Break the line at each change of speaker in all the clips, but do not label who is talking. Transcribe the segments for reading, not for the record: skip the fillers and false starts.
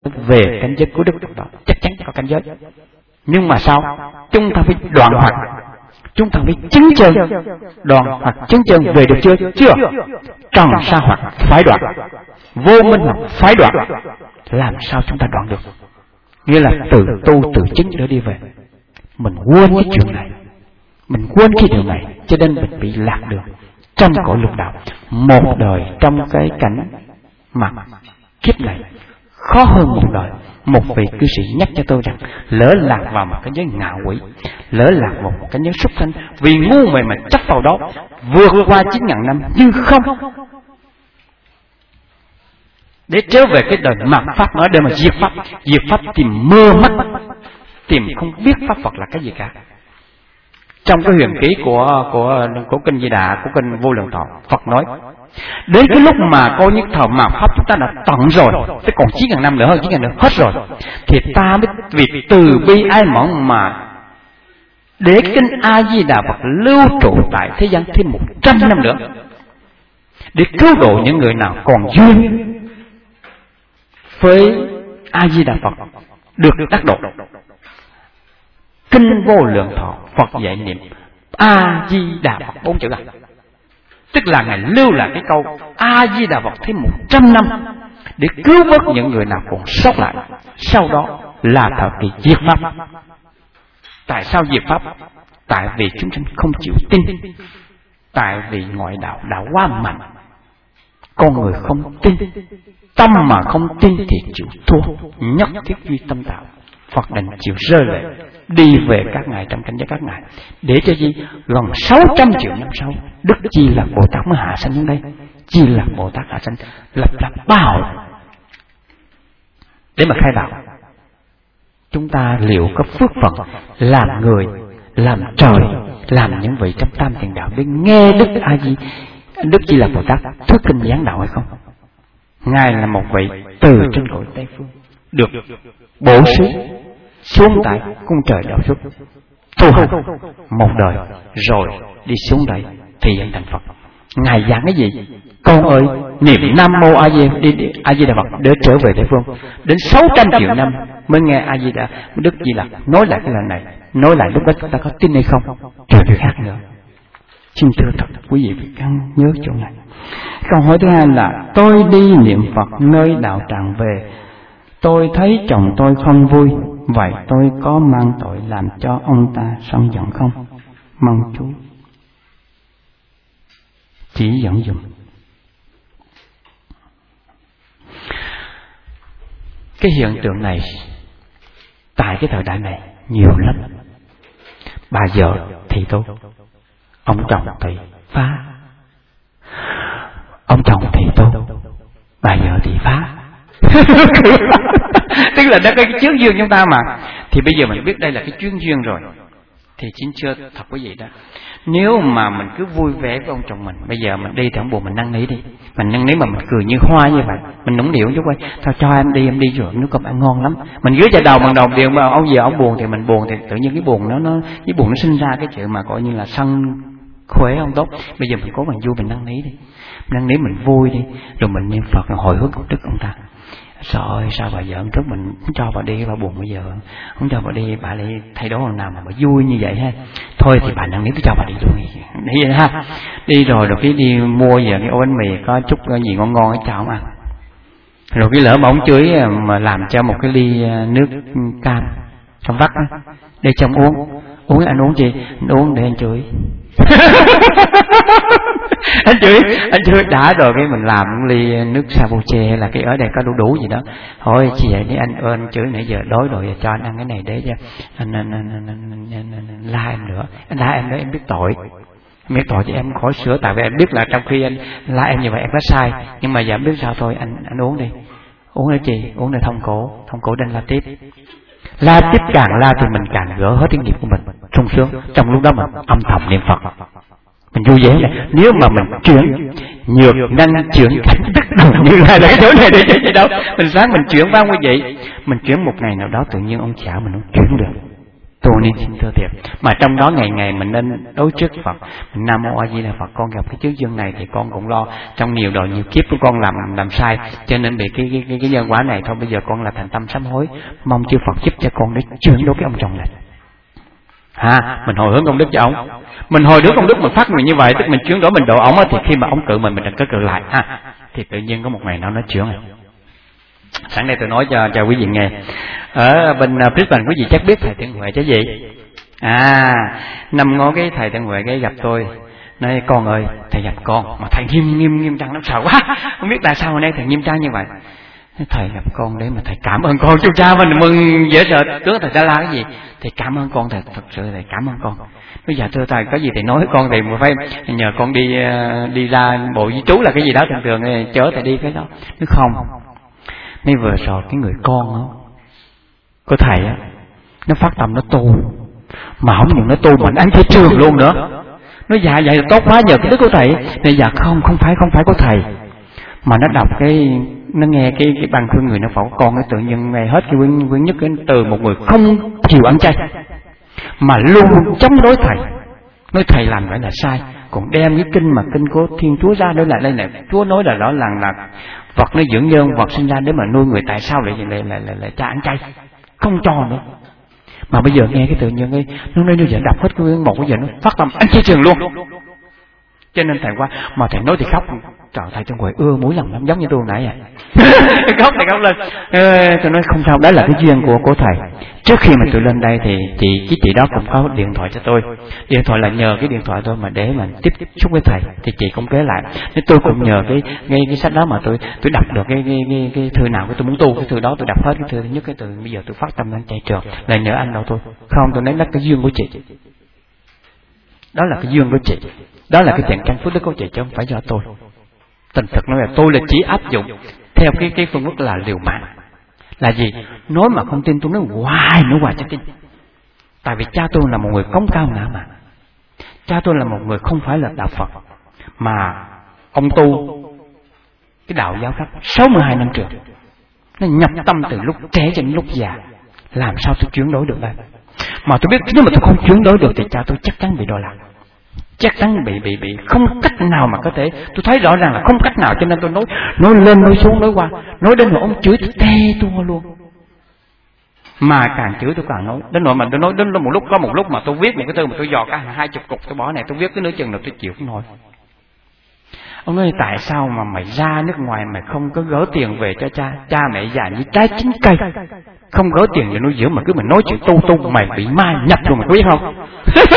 về cảnh giới của đức Phật đó, chắc chắn có cảnh giới. Nhưng mà sao? Chúng ta phải đoạn hoặc, chúng ta phải chứng chân. Đoạn hoặc chứng chân về được chưa? Chưa. Trần sa hoặc phải đoạn, vô minh hoặc phải đoạn. Làm sao chúng ta đoạn được? Nghĩa là từ tu từ chứng để đi về. Mình quên cái chuyện này, mình quên cái điều này, cho nên mình bị lạc đường trong cõi lục đạo. Một đời trong cái cảnh mà kiếp này khó hơn một đời. Một vị cư sĩ nhắc cho tôi rằng lỡ lạc vào một cái giới ngạo quỷ, lỡ lạc vào một cái giới súc sanh, vì ngu muội mà chấp vào đó, vượt qua 9.000 năm nhưng không để trở về cái đời mạt pháp nữa, để mà diệt pháp. Diệt pháp tìm mơ mắt, tìm không biết pháp Phật là cái gì cả. Trong cái huyền ký của kinh Di Đà, của kinh Vô Lượng Thọ, Phật nói đến cái lúc mà coi như thời mạt pháp chúng ta đã tận rồi, thế còn 9.000 năm nữa, hơn 9.000 năm hết rồi, thì ta mới vì từ bi ai mẫn mà để kinh A Di Đà Phật lưu trụ tại thế gian thêm 100 năm nữa, để cứu độ những người nào còn duyên với A Di Đà Phật được đắc độ. Kinh Vô Lượng Thọ Phật dạy niệm A Di Đà Phật 4 chữ, tức là Ngài lưu lại cái câu A Di Đà Phật thêm 100 năm để cứu vớt những người nào còn sót lại. Sau đó là thời kỳ diệt pháp. Tại sao diệt pháp? Tại vì chúng sanh không chịu tin, tại vì ngoại đạo đã quá mạnh, con người không tin. Tâm mà không tin thì chịu thua, nhất thiết duy tâm tạo. Phật đành chịu rơi lệ đi về các ngài trong cảnh giới các ngài, để cho gì gần 600 triệu năm sau Đức Chi là Bồ Tát mới hạ sanh đến đây. Chi là Bồ Tát hạ sanh lập ra bảo để mà khai đạo. Chúng ta liệu có phước phận làm người, làm trời, làm những vị trong tam thiền đạo để nghe Đức Chi là Bồ Tát thuyết kinh giảng đạo hay không? Ngài là một vị từ trên cõi Tây Phương được bổ xứ xuống tại cung trời đạo xuất, tu học một đời rồi đi xuống đây thì hiện thành Phật. Ngài giảng cái gì? Con ơi, niệm Nam Mô A Di Đà Phật để trở về Tây Phương. Đến 600 triệu năm mới nghe A Di Đà Đức Di Lặc nói lại cái lời này. Nói lại lúc đó chúng ta có tin hay không? Trời khác nữa. Xin thưa thật quý vị phải nhớ chỗ này. Câu hỏi thứ hai là tôi đi niệm Phật nơi đạo tràng về, tôi thấy chồng tôi không vui, vậy tôi có mang tội làm cho ông ta sân giận không? Mong chú chỉ dẫn dùm. Cái hiện tượng này tại cái thời đại này nhiều lắm. Bà vợ thì tốt, ông chồng thì phá. Ông chồng thì tốt, bà vợ thì phá. Tức là đó cái chuyến duyên chúng ta mà. Thì bây giờ mình biết đây là cái chuyến duyên rồi thì chính chưa thật quý vị đó. Nếu mà mình cứ vui vẻ với ông chồng mình, bây giờ mình đi thì ông buồn mình năn nỉ đi, mình năn nỉ mà mình cười như hoa như vậy, mình nũng nịu chút quay, thôi cho em đi rồi, nước cơm ăn ngon lắm, mình dưới chai đầu bằng đầu điện mà ông giờ ông buồn thì mình buồn, thì tự nhiên cái buồn nó sinh ra cái chuyện mà coi như là sân khỏe không tốt. Bây giờ mình cố mình vui, mình năn nỉ đi, năn nỉ mình vui đi, rồi mình niệm Phật rồi hồi hướng công đức ông ta. Trời, sao bà vợ trước mình không cho bà đi, bà buồn bây giờ không cho bà đi, bà lại thay đổi lần nào mà bà vui như vậy ha. Thôi thì bà năn nỉ tôi cho bà đi luôn đi ha. Đi rồi cái đi mua giờ cái ô bánh mì có chút cái gì ngon ngon cho ông ăn. Rồi cái lỡ mà ông chửi mà làm cho một cái ly nước cam trong vắt á, để chồng uống anh uống gì? Anh uống để anh chửi. anh chửi đã rồi cái mình làm ly nước sabuche hay là cái ở đây có đủ gì đó. Thôi chị vậy đi anh chửi nãy giờ đói rồi, cho anh ăn cái này để cho anh la em nữa. Anh la em nữa em biết tội. Em biết tội cho em khỏi sửa, tại vì em biết là trong khi anh la em như vậy em có sai, nhưng mà giờ em biết sao thôi, anh uống đi. Uống để chi? Uống để thông cổ đến la tiếp. La tiếp càng la thì mình càng gỡ hết cái nghiệp của mình sung sướng. Trong lúc đó mình âm thầm niệm Phật, mình vui vẻ này. Nếu mà mình chuyển nhược năng chuyển cảnh tức đồng như là cái chỗ này để cho gì đâu, mình sáng mình chuyển vào như vậy, mình chuyển một ngày nào đó tự nhiên ông chả mình không chuyển được. Tu ni xin thưa thiệt. Mà trong đó ngày ngày mình nên đối trước Phật, Nam Mô A Di Đà Phật. Con gặp cái chướng dương này thì con cũng lo trong nhiều đời nhiều kiếp của con làm sai, cho nên bị cái nhân quả này thôi. Bây giờ con là thành tâm sám hối, mong chư Phật giúp cho con để chuyển đổi cái ông chồng này. Mình hồi hướng công đức cho ông, mình hồi hướng công đức, mình phát nguyện như vậy, tức mình chuyển đổi, mình độ ông thì khi mà ông cự mình đừng có cự lại thì tự nhiên có một ngày nào nó chuyển này. Sẵn đây tôi nói cho quý vị nghe. Ở bên Brisbane quý vị chắc biết thầy Thiện Huệ chứ gì? Năm ngó cái thầy Thiện Huệ cái gặp tôi, nói con ơi thầy gặp con mà thầy nghiêm trang lắm, sợ quá, không biết tại sao hôm nay thầy nghiêm trang như vậy. Thầy gặp con đấy mà thầy cảm ơn con, chú cha mình mừng dễ sợ, tưởng thầy đã la cái gì. Thầy cảm ơn con, thầy thật sự thầy cảm ơn con. Bây giờ thưa thầy có gì thầy nói với con, thầy mà phải nhờ con đi ra bộ di trú là cái gì đó thường thường chở thầy đi cái đó. Nếu không, mấy vừa rồi cái người con đó của thầy á, nó phát tâm nó tu, mà không những nó tu mà nó ăn chay trường luôn nữa. Nó dạ vậy là tốt quá nhờ cái đức của thầy. Này dạ không phải của thầy, mà nó đọc nó nghe cái băng khuyên người nó phẫu con, cái tự nhiên nghe hết cái quyển nhất từ một người không chịu ăn chay mà luôn chống đối thầy, nói thầy làm vậy là sai, còn đem cái kinh của Thiên Chúa ra đây là Chúa nói là đó là vật nó dưỡng nhân, vật sinh ra để mà nuôi người, tại sao lại cha ăn chay, không cho nữa. Mà bây giờ nghe cái tự nhiên nó giờ đọc hết cái một cái giờ nó phát tâm ăn chay trường luôn. Cho nên thầy qua mà thầy nói thì khóc, trời thầy trong quầy ưa mũi lòng lắm, giống như tôi nãy khóc lên. Tôi nói không sao, đó là cái duyên của thầy. Trước khi mà tôi lên đây thì chị đó cũng có điện thoại cho tôi. Điện thoại là nhờ cái điện thoại tôi mà để mà tiếp xúc với thầy, thì chị cũng kể lại. Nên tôi cũng nhờ cái sách đó mà tôi đọc được cái thư nào cái tôi muốn tu, cái thư đó tôi đọc hết cái thư nhất, cái từ bây giờ tôi phát tâm lên chạy trường là nhờ anh đâu tôi. Không, tôi nói đó cái duyên của chị. Đó là cái duyên của chị. Đó là cái tiền căn phước đức của chị chứ không phải do tôi. Tình thực nói là tôi là chỉ áp dụng theo cái phương thức là liều mạng. Là gì? Nói mà không tin tôi nói hoài cho tin. Tại vì cha tôi là một người cống cao ngã mạn. Cha tôi là một người không phải là đạo Phật, mà ông tu cái đạo giáo pháp 62 năm trường. Nó nhập tâm từ lúc trẻ cho đến lúc già. Làm sao tôi chuyển đổi được đây? Mà tôi biết nếu mà tôi không chuyển đổi được thì cha tôi chắc chắn bị đọa lạc, chắc chắn bị không cách nào mà có thể. Tôi thấy rõ ràng là không cách nào, cho nên tôi nói lên nói xuống nói qua, nói đến nỗi ông chửi tôi tê tua luôn. Mà càng chửi tôi càng nói đến nỗi mà tôi nói đến một lúc mà tôi viết một cái thư mà tôi dò cả 20 cục tôi bỏ này, tôi viết cái nửa chừng là tôi chịu không nổi. Ông nói tại sao mà mày ra nước ngoài mày không có gỡ tiền về cho cha mẹ già như trái chín cây, không gỡ tiền về nuôi dưỡng mà cứ mình nói chuyện tu mày bị ma nhập rồi mày có biết không?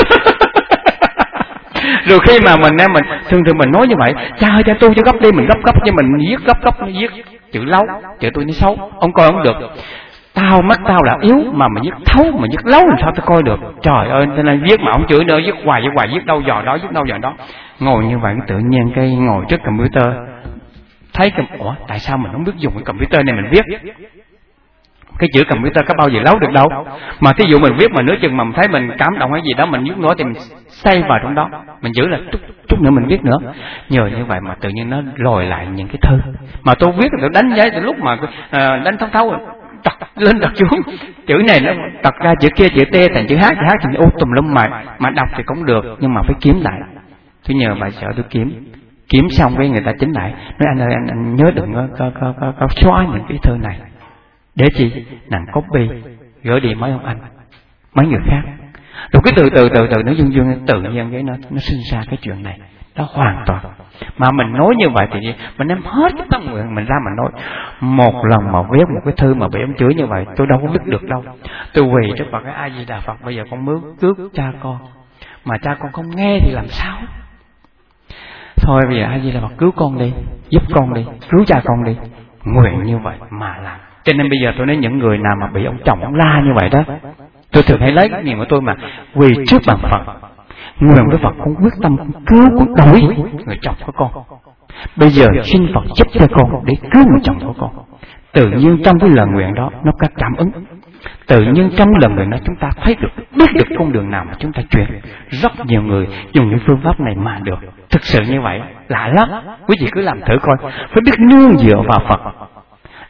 Rồi khi mà mình thường mình nói như vậy, cha ơi cha tu cho gấp đi, mình gấp cho mình viết gấp nó viết chữ lấu, chữ tôi nó xấu, ông coi không được. Mắt tao là yếu mà viết thấu mà viết lấu làm sao tôi coi được. Trời ơi, cho nên viết mà ông chửi nữa, viết hoài viết đâu dò đó. Ngồi như vậy tự nhiên cái ngồi trước computer thấy tại sao mình không biết dùng cái computer này mình viết. Cái chữ computer có bao giờ lấu được đâu. Mà thí dụ mình viết mà nửa chừng mà mình thấy mình cảm động hay gì đó, mình viết nữa thì mình xây vào trong đó, mình giữ là chút nữa mình viết nữa. Nhờ như vậy mà tự nhiên nó lòi lại những cái thư mà tôi viết, tôi đánh giấy từ lúc mà đánh thấu đặt lên đặt xuống, chữ này nó đặt ra chữ kia chữ t thành chữ h thì ô tùm lum mà đọc thì cũng được, nhưng mà phải kiếm lại. Tôi nhờ bà sợ tôi kiếm xong với người ta chính lại, nói anh ơi anh nhớ đừng có xóa những cái thư này. Để chi? Nàng copy gửi đi mấy ông anh, mấy người khác. Rồi cái từ nó dương tự nhiên cái nó sinh ra cái chuyện này. Đó hoàn toàn. Mà mình nói như vậy thì mình đem hết cái tâm nguyện mình ra mà nói. Một lần mà viết một cái thư mà bị ông chửi như vậy, tôi đâu có biết được đâu. Tôi quỳ trước Phật, cái A Di Đà Phật, bây giờ con mướn cướp cha con, mà cha con không nghe thì làm sao? Thôi bây giờ A Di Đà Phật cứu con đi, giúp con đi, cứu cha con đi. Nguyện như vậy mà làm. Cho nên bây giờ tôi nói những người nào mà bị ông chồng ông la như vậy đó, tôi thường hay lấy cái niềm của tôi mà quỳ trước bàn Phật, nguyện với Phật con quyết tâm cứu con đổi người chồng của con. Bây giờ xin Phật giúp cho con để cứu người chồng của con. Tự nhiên trong cái lời nguyện đó nó có cảm ứng. Tự nhiên trong lần nguyện đó chúng ta thấy được, biết được con đường nào mà chúng ta chuyển. Rất nhiều người dùng những phương pháp này mà được. Thực sự như vậy lạ lắm. Quý vị cứ làm thử coi. Phải biết nương dựa vào Phật.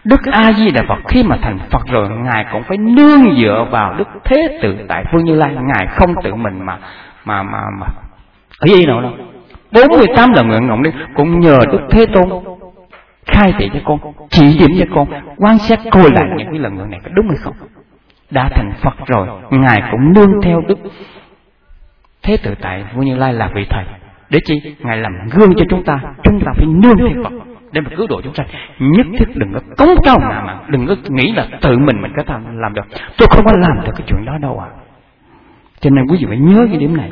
Đức A Di Đà Phật khi mà thành Phật rồi, ngài cũng phải nương dựa vào Đức Thế Tự Tại Phương Như Lai. Ngài không tự mình mà ở gì nào đâu. 48 lần nguyện ngộng đi cũng nhờ Đức Thế Tôn khai thị cho con, chỉ điểm cho con, quan sát coi lại những cái lần nguyện này có đúng hay không. Đã thành Phật rồi, ngài cũng nương theo Đức Thế Tự Tại Phương Như Lai là vị thầy. Để chi? Ngài làm gương cho chúng ta phải nương theo Phật để mà cứu độ chúng sanh. Nhất thiết đừng có cống cao mà đừng có nghĩ là tự mình có thể làm được. Tôi không có làm được cái chuyện đó đâu à. Cho nên quý vị phải nhớ cái điểm này.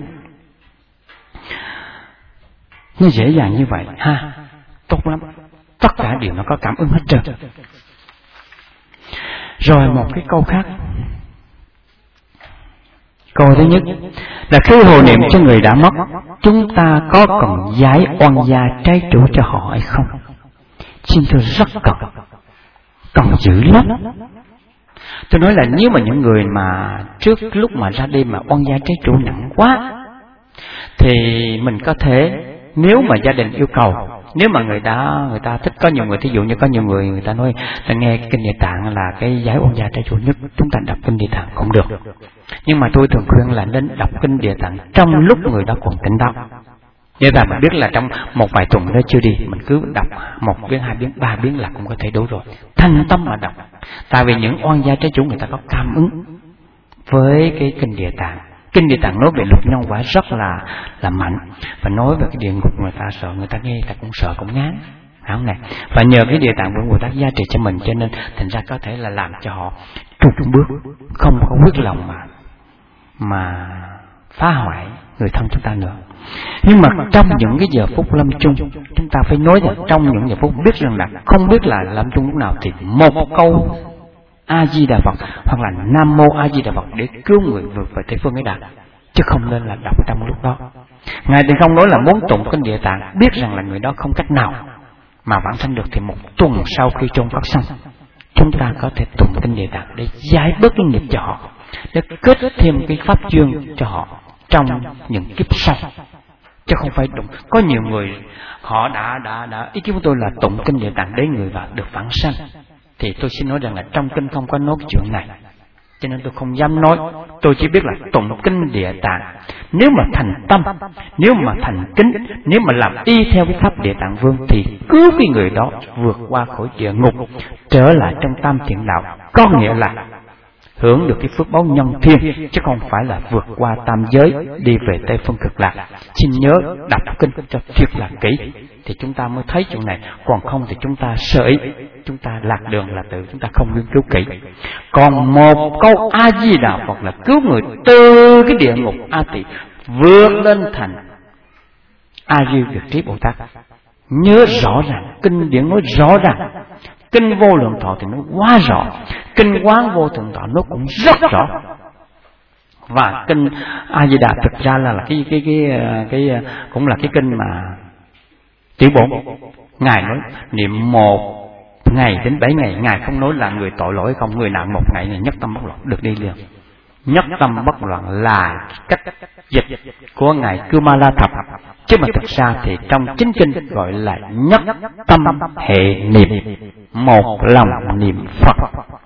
Nó dễ dàng như vậy ha, tốt lắm. Tất cả đều nó có cảm ứng hết trơn. Rồi một cái câu khác. Câu thứ nhất là khi hộ niệm cho người đã mất, chúng ta có cần giải oan gia trái chủ cho họ hay không? Xin thưa rất cần dữ lắm. Tôi nói là nếu mà những người mà trước lúc mà ra đi mà oan gia trái chủ nặng quá, thì mình có thể, nếu mà gia đình yêu cầu, nếu mà người ta thích, có nhiều người, thí dụ như có nhiều người ta nói ta nghe kinh Địa Tạng là cái giải oan gia trái chủ nhất, chúng ta đọc kinh Địa Tạng cũng được. Nhưng mà tôi thường khuyên là nên đọc kinh Địa Tạng trong lúc người đó còn tỉnh táo. Như là mình biết là trong một vài tuần đó chưa đi, mình cứ đọc 1 biến, 2 biến, 3 biến là cũng có thể đủ rồi. Thành tâm mà đọc. Tại vì những oan gia trái chủ người ta có cảm ứng với cái kinh Địa Tạng. Kinh Địa Tạng nói về luật nhân quả rất là mạnh, và nói về cái địa ngục người ta sợ, người ta nghe ta cũng sợ cũng ngán, không này. Và nhờ cái Địa Tạng của người ta gia trì cho mình, cho nên thành ra có thể là làm cho họ trục bước, không có quyết lòng mà phá hoại người thân chúng ta nữa. Nhưng mà trong những cái giờ phút lâm chung, chúng ta phải nói rằng trong những giờ phút biết rằng là không biết là lâm chung lúc nào, thì một câu A Di Đà Phật hoặc là Nam Mô A Di Đà Phật để cứu người vượt về Tây Phương ấy đạt, chứ không nên là đọc trong lúc đó. Ngài thì không nói là muốn tụng kinh Địa Tạng, biết rằng là người đó không cách nào mà vãng sanh được, thì 1 tuần sau khi chôn Pháp xong, chúng ta có thể tụng kinh Địa Tạng để giải bớt cái nghiệp cho họ, để kết thêm cái pháp duyên cho họ trong những kiếp sau, chứ không phải tụng. Có nhiều người họ đã ý kiến của tôi là tụng kinh Địa Tạng để người vào được vãng sanh, thì tôi xin nói rằng là trong kinh không có nói cái chuyện này, cho nên tôi không dám nói. Tôi chỉ biết là tụng kinh Địa Tạng, nếu mà thành tâm, nếu mà thành kính, nếu mà làm y theo cái pháp Địa Tạng Vương, thì cứu cái người đó vượt qua khỏi địa ngục, trở lại trong tam thiện đạo, có nghĩa là hưởng được cái phước báo nhân thiên, chứ không phải là vượt qua tam giới đi về Tây Phương Cực Lạc. Xin nhớ đọc kinh cho thiệt là kỹ thì chúng ta mới thấy chuyện này, còn không thì chúng ta sợ ý, chúng ta lạc đường là tự chúng ta không nghiên cứu kỹ. Còn một câu A Di Đà Phật là cứu người từ cái địa ngục A Tỳ vượt lên thành A Di Việt Trí Bồ Tát. Nhớ rõ ràng, kinh điển nói rõ ràng. Kinh Vô Lượng Thọ thì nó quá rõ, kinh Quán Vô Thượng Thọ nó cũng rất rõ, và kinh A Di Đà thực ra là cái cũng là cái kinh mà Tiểu Bổn ngài nói niệm 1 ngày đến 7 ngày, ngài không nói là người tội lỗi không, người nào 1 ngày này nhất tâm bất loạn được đi liền. Nhất tâm bất loạn là cách dịch của ngài Kumala Thập, chứ mà thực ra thì trong chính kinh gọi là nhất tâm hệ niệm, một lòng niệm Phật.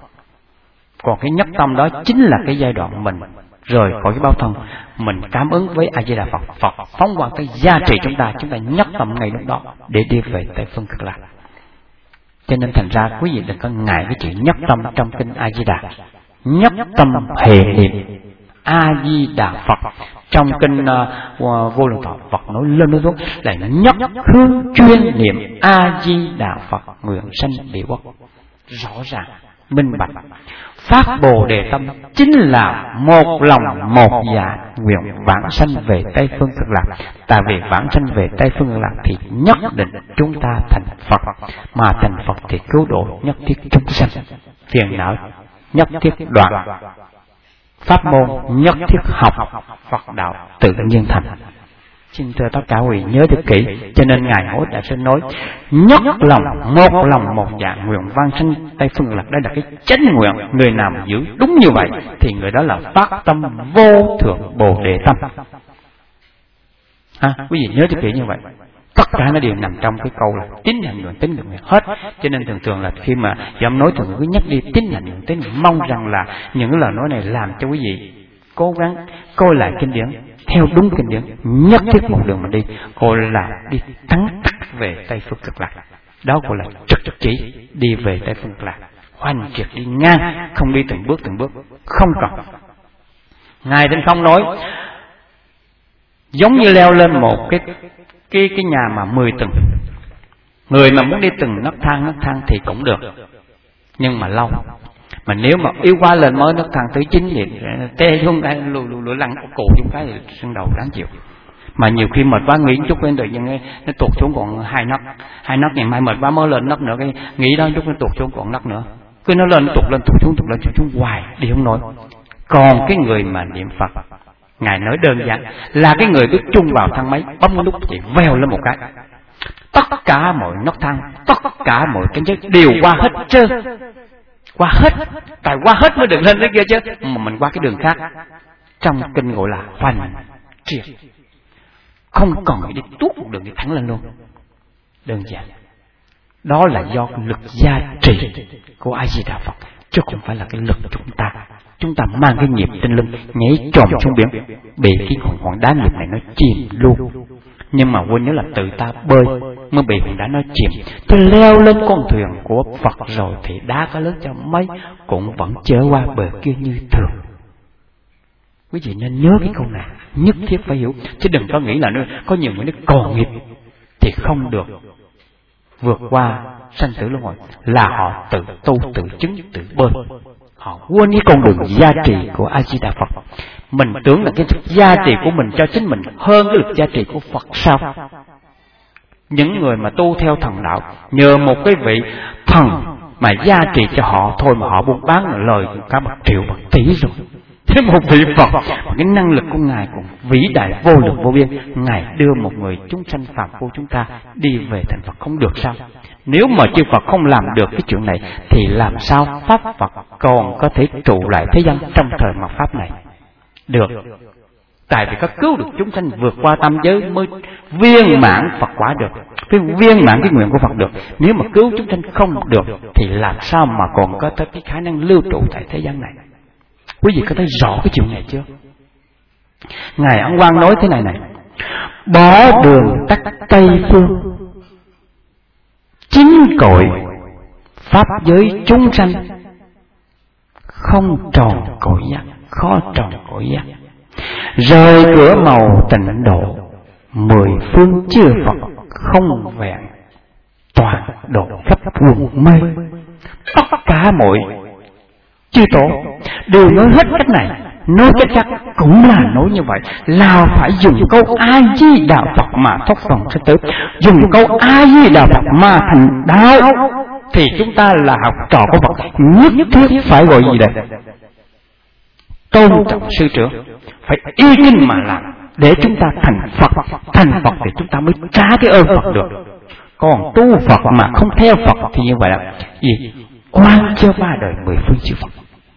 Còn cái nhất tâm đó chính là cái giai đoạn mình rời khỏi cái báo thân, mình cảm ứng với A Di Đà Phật, Phật phóng quang tới gia trì chúng ta nhất tâm ngay lúc đó để đi về Tây Phương Cực Lạc. Cho nên thành ra quý vị đừng có ngại cái chữ nhất tâm trong kinh A Di Đà. Nhất tâm hệ niệm A Di Đà Phật trong kinh Vô Lượng Thọ, Phật nói lên nói xuống là nhất hướng chuyên niệm A Di Đà Phật nguyện sanh địa quốc. Rõ ràng minh bạch, phát Bồ Đề tâm chính là một lòng một dạ nguyện vãng sanh về Tây Phương Cực Lạc. Tại vì vãng sanh về Tây Phương Cực Lạc thì nhất định chúng ta thành Phật, mà thành Phật thì cứu độ nhất thiết chúng sanh, phiền não nhất thiết đoạn, pháp môn nhất thiết học, Phật đạo tự nhiên thành. Xin thưa tất cả quý vị nhớ thật kỹ. Cho nên ngài Hối Đại Sư nói nhất lòng một dạ nguyện vãng sanh Tây Phương Cực Lạc. Đây là cái chánh nguyện. Người nào giữ đúng như vậy thì người đó là phát tâm vô thượng Bồ Đề tâm. Quý vị nhớ thật kỹ như vậy. Tất cả nó đều nằm trong cái câu là tín hành nguyện hết. Cho nên thường thường là khi mà giọng nói thường cứ nhắc đi tín hành nguyện tín nguyện, mong rằng là những lời nói này làm cho quý vị cố gắng coi lại kinh điển, theo đúng kinh điển, nhất thiết một đường mà đi, gọi là đi thắng tắc về Tây Phương Cực Lạc. Đó gọi là trực chỉ đi về Tây Phương Cực Lạc, hoành triệt đi ngang, không đi từng bước, không còn. Ngài Tinh Không nói giống như leo lên một cái nhà mà 10 tầng. Người mà muốn đi từng nấc thang thì cũng được, nhưng mà lâu. Mà nếu mà yếu quá lên mới nấc thang thứ 9 thì tê xuống cái lùi lăn cổ xuống cái thì sưng đầu đáng chịu. Mà nhiều khi mệt quá nghỉ chút quên tự nhiên nó tụt xuống còn 2 nấc, ngày mai mệt quá mới lên nấc nữa, cái nghỉ đó chút nó tụt xuống còn nấc nữa, cứ nó lên tụt xuống hoài đi không nổi. Còn cái người mà niệm Phật, Ngài nói đơn giản là cái người biết chung vào thang máy, bấm cái nút chỉ vèo lên một cái, tất cả mọi nấc thang, tất cả mọi cái chất đều qua hết trơn, qua hết, tại qua hết mới được lên cái kia chứ, mà mình qua cái đường khác. Trong kinh gọi là hoành triệt, không cần phải đi tuốt một đường đi thẳng lên luôn, đơn giản. Đó là do lực gia trì của A Di Đà Phật, chứ không phải là cái lực chúng ta mang cái nghiệp trên lưng nhảy trồm xuống biển, bị cái hòn đá nghiệp này nó chìm luôn. Nhưng mà quên nhớ là tự ta bơi mới bị hòn đá nó chìm. Tôi leo lên con thuyền của Phật rồi thì đá có lớn cho mấy cũng vẫn chở qua bờ kia như thường. Quý vị nên nhớ cái câu này, nhất thiết phải hiểu, chứ đừng có nghĩ là có nhiều người nó còn nghiệp thì không được vượt qua sanh tử luân hồi, là họ tự tu, tự chứng, tự bơi. Họ quên cái con đường gia trì của A Di Đà Phật. Mình tưởng là cái gia trì của mình cho chính mình hơn cái lực gia trì của Phật sao? Những người mà tu theo thần đạo nhờ một cái vị thần mà gia trì cho họ thôi mà họ buôn bán lời cả 1 triệu 1 tỷ rồi. Thế một vị Phật, cái năng lực của Ngài cũng vĩ đại vô lượng vô biên, Ngài đưa một người chúng sanh phàm phu chúng ta đi về thành Phật không được sao? Nếu mà chư Phật không làm được cái chuyện này thì làm sao Pháp Phật còn có thể trụ lại thế gian trong thời mạt Pháp này? Được. Tại vì có cứu được chúng sanh vượt qua tam giới mới viên mãn Phật quả được, cái viên mãn cái nguyện của Phật được. Nếu mà cứu chúng sanh không được thì làm sao mà còn có cái khả năng lưu trụ tại thế gian này? Quý vị có thấy rõ cái chuyện này chưa? Ngài Ấn Quang nói thế này này: bỏ đường tắt Tây phương, chính cội pháp giới chúng sanh, không tròn cội giác, khó tròn cội giác. Rời cửa màu tịnh độ, 10 phương chư Phật không vẹn, toàn độ khắp quần mê. Tất cả mọi chư tổ đều nói hết cách này, nói cách khác cũng là nói như vậy, là phải dùng câu A Di Đà Phật mà thoát vòng sanh tử, dùng câu A Di Đà Phật mà thành đạo. Thì chúng ta là học trò của Phật, nhất thiết phải gọi gì đây? Tôn trọng sư trưởng, phải y kinh mà làm, để chúng ta thành Phật. Thành Phật thì chúng ta mới trả cái ơn Phật được. Còn tu Phật mà không theo Phật thì như vậy là gì? Quan cho 3 đời 10 phương chư Phật.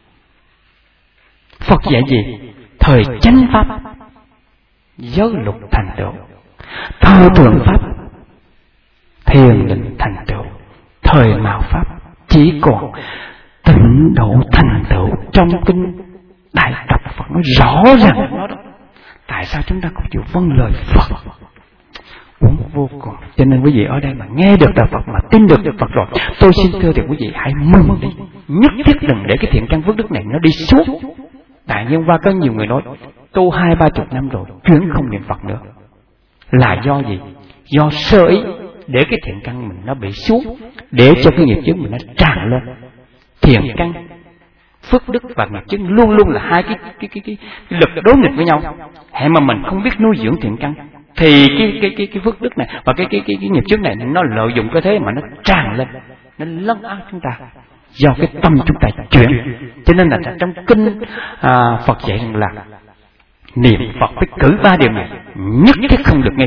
Phật dạy gì? Thời chánh pháp giới luật thành tựu, thời thường pháp thiền định thành tựu, thời mạt pháp chỉ còn tịnh độ thành tựu. Trong kinh Đại Tập Phật nói rõ ràng đó. Tại sao chúng ta không chịu vâng lời Phật? Vô cùng. Cho nên quý vị ở đây mà nghe được đạo Phật mà tin được Phật rồi, tôi xin thưa thì quý vị hãy mừng đi, nhất thiết đừng để cái thiện căn phước đức này nó đi xuống. Tại nhưng qua có nhiều người nói tu 20-30 năm rồi chuyển không niệm Phật nữa, là do gì? Do sơ ý để cái thiện căn mình nó bị xuống, để cho cái nghiệp chướng mình nó tràn lên. Thiện căn, phước đức và nghiệp chướng luôn luôn là hai cái lực đối nghịch với nhau. Hễ mà mình không biết nuôi dưỡng thiện căn thì cái phước đức này và cái nghiệp chướng này nó lợi dụng cái thế mà nó tràn lên, nó lấn át chúng ta. Do cái tâm chúng ta chuyển. Cho nên là trong kinh Phật dạy rằng là niệm Phật phải cử 3 điều này, nhất thiết không được nghi,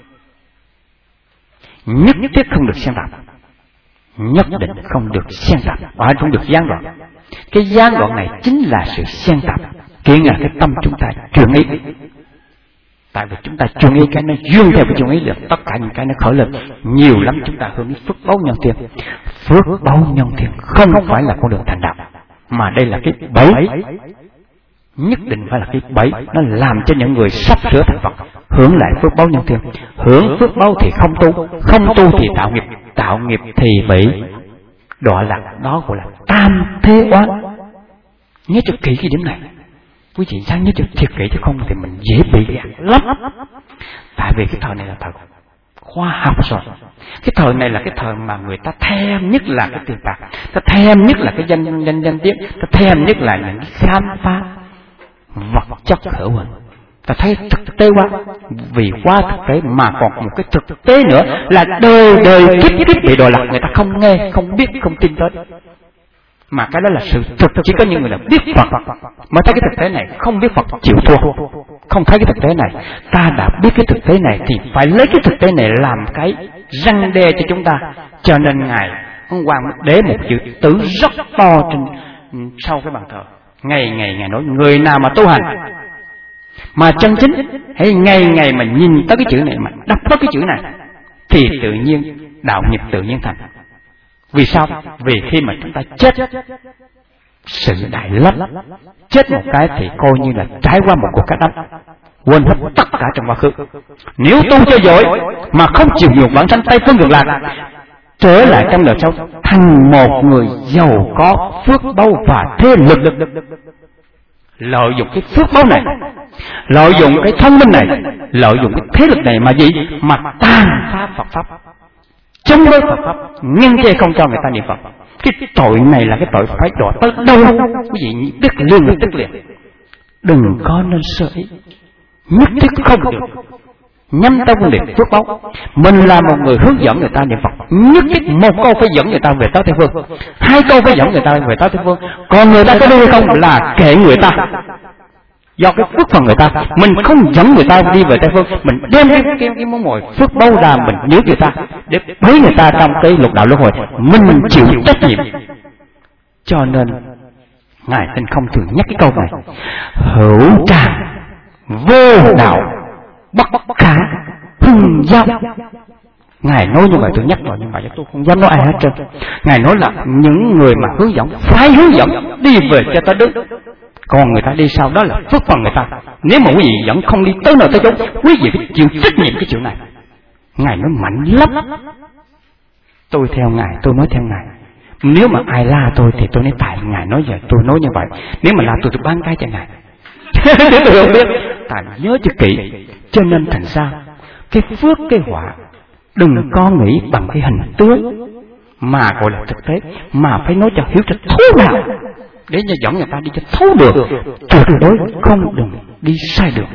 nhất thiết không được xen tạp, nhất định không được xen tạp, và không được gián đoạn. Cái gián đoạn này chính là sự xen tạp, kiện là cái tâm chúng ta chuyển ý. Tại vì chúng ta chuyên ý cái nó duyên theo cái chuyên ý được tất cả những cái nó khởi lên nhiều lắm. Chúng ta hướng đến phước báu nhân thiên. Phước báu nhân thiên không phải là con đường thành đạo, mà đây là cái bẫy, nhất định phải là cái bẫy. Nó làm cho những người sắp sửa thành Phật hưởng lại phước báu nhân thiên. Hưởng phước báu thì không tu, không tu thì tạo nghiệp, tạo nghiệp thì bị đọa lạc. Đó gọi là tam thế oán. Nhớ cho kỹ cái điểm này. Quý vị sao nhớ cho thiệt kỹ, chứ không thì mình dễ bị gạt lắm. Tại vì cái thời này là thời khoa học rồi. Cái thời này là cái thời mà người ta thèm nhất là cái tiền bạc, ta thèm nhất là cái danh tiếng, ta thèm nhất là những khám phá vật chất hữu hình. Ta thấy thực tế quá, vì quá thực tế mà còn một cái thực tế nữa là đời đời kiếp kiếp bị đọa lạc. Người ta không nghe, không biết, không tin tới. Mà cái đó là sự thực. Chỉ có những người là biết Phật mới thấy cái thực tế này. Không biết Phật chịu thua, không thấy cái thực tế này. Ta đã biết cái thực tế này thì phải lấy cái thực tế này làm cái răn đe cho chúng ta. Cho nên Ngài ông Hoàng để một chữ tử rất to trên sau cái bàn thờ. Ngày Ngài nói người nào mà tu hành mà chân chính, hãy ngày mà nhìn tới cái chữ này, mà đọc tới cái chữ này, thì tự nhiên đạo nghiệp tự nhiên thành. Vì sao? Vì khi mà chúng ta chết sự đại lấp, chết một cái thì coi như là trải qua một cuộc cắt đất, quên hết tất cả trong quá khứ. Nếu tu cho giỏi mà không chịu nhục bản thân Tây Phương Cực Lạc, trở lại trong đời sau thành một người giàu có phước báu và thế lực, lợi dụng cái phước báu này, lợi dụng cái thông minh này, lợi dụng cái thế lực này mà gì? Mà tàn phá Phật pháp, chống đối Phật pháp, nhân chê không cho người ta niệm Phật. Cái tội này là cái tội phải đọa tới đâu? Quý vị biết liền lập tức liền. Đừng có nên sơ ý, nhất thiết không được nhắm tới vấn đề phước báu. Mình là một người hướng dẫn người ta niệm Phật, nhất thiết một câu phải dẫn người ta về tới Tây Phương, hai câu phải dẫn người ta về tới Tây Phương. Còn người ta có đi hay không là kệ người ta, do cái phước phần người ta. Mình không dẫn người ta đi về Tây Phương, mình đem cái món mồi phước báu ra, mình nhớ người ta để bấy người ta trong cái lục đạo luân hồi. Mình chịu trách nhiệm. Cho nên Ngài Tinh không thường nhắc cái câu này: hữu tràng vô đạo bất khả hưng giao. Ngài nói như vậy tôi nhắc rồi, nhưng mà tôi không dám nói ai hết trơn. Ngài nói là những người mà hướng dẫn phải hướng dẫn đi về cho tới đức, còn người ta đi sau đó là phước phần người ta. Nếu mà quý vị vẫn không đi tới nơi tới chốn, quý vị phải chịu trách nhiệm cái chuyện này. Ngài nói mạnh lắm. Tôi theo Ngài, tôi nói theo Ngài. Nếu mà ai la tôi thì tôi nói tại Ngài nói giờ tôi nói như vậy. Nếu mà la tôi bán cái cho Ngài. Tôi không biết. Tại nhớ cho kỹ. Cho nên thành ra cái phước cái họa đừng có nghĩ bằng cái hình tướng mà gọi là thực tế, mà phải nói cho hiểu cho thấu nào để cho dẫn người ta đi cho thấu được. Tuyệt đối không đừng đi sai đường.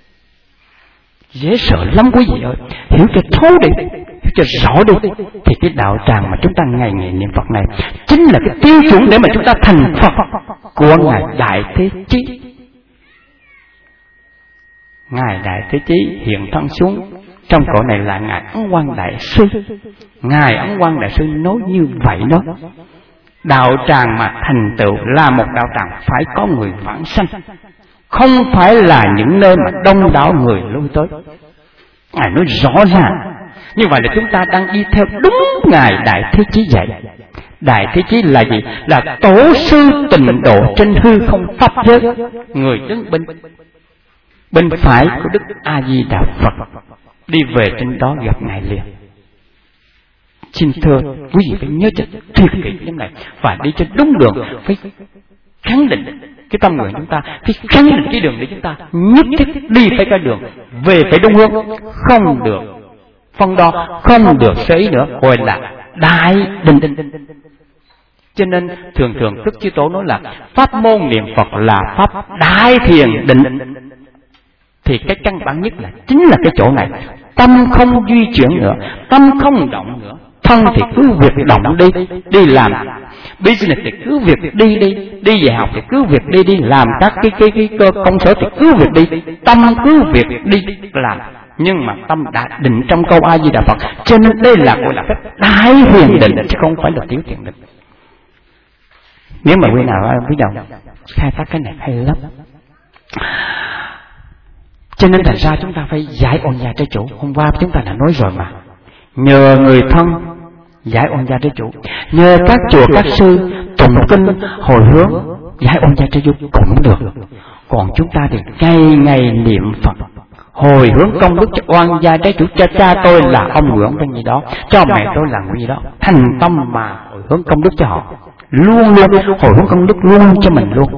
Dễ sợ lắm quý vị ơi. Hiểu cho thấu đi, hiểu cho rõ đi, thì cái đạo tràng mà chúng ta ngày ngày niệm Phật này chính là cái tiêu chuẩn để mà chúng ta thành Phật của Ngài Đại Thế Chí. Ngài Đại Thế Chí hiện thân xuống trong cõi này là Ngài Ấn Quang Đại Sư. Ngài Ấn Quang Đại Sư nói như vậy đó. Đạo tràng mà thành tựu là một đạo tràng phải có người vãng sanh, không phải là những nơi mà đông đảo người lui tới. Ngài nói rõ ràng. Như vậy là chúng ta đang đi theo đúng Ngài Đại Thế Chí dạy. Đại Thế Chí là gì? Là tổ sư tịnh độ trên hư không pháp giới. Người đứng bên phải của Đức A Di Đà Phật, đi về trên đó gặp Ngài liền. Xin thưa quý vị phải nhớ cho thiệt kỹ cái này, và đi trên đúng đường, phải khẳng định cái tâm nguyện chúng ta, phải khẳng định cái đường để chúng ta nhất thiết đi phải cái đường, về phải đúng hướng, không được phân đo, không được sấy nữa, gọi là đại định. Cho nên thường Đức Chí Tổ nói là pháp môn niệm Phật là pháp đại thiền định. Thì cái căn bản nhất là chính là cái chỗ này. Tâm không duy chuyển nữa, tâm không động nữa. Thân thì cứ việc động đi làm business thì cứ việc đi về học thì cứ việc đi làm các cái công sở thì cứ việc đi, tâm cứ việc đi làm. Nhưng mà tâm đã định trong câu A Di Đà Phật, cho nên đây là gọi là phép đại thiền định, chứ không phải là tiểu thiền định. Nếu mà quý nào biết đâu khai thác cái này hay lắm. Cho nên thành ra chúng ta phải giải oan gia trái chủ. Hôm qua chúng ta đã nói rồi mà, nhờ người thân giải oan gia trái chủ, nhờ các chùa các sư tụng kinh hồi hướng giải oan gia trái chủ cũng được. Còn chúng ta thì ngày ngày niệm Phật hồi hướng công đức cho oan gia trái chủ, cho cha tôi là ông Nguyễn cái gì đó, cho mẹ tôi là gì đó, thành tâm mà hồi hướng công đức cho họ, luôn luôn hồi hướng công đức luôn cho mình luôn.